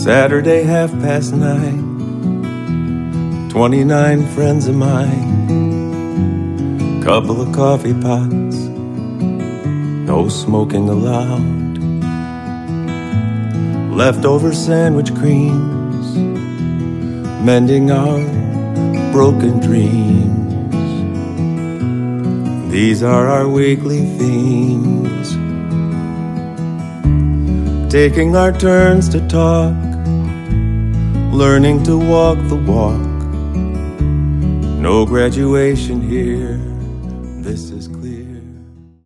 Saturday, 9:30. 29 friends of mine, couple of coffee pots, no smoking allowed. Leftover sandwich creams, mending our broken dreams. These are our weekly themes, taking our turns to talk, learning to walk the walk. No graduation here, this is clear.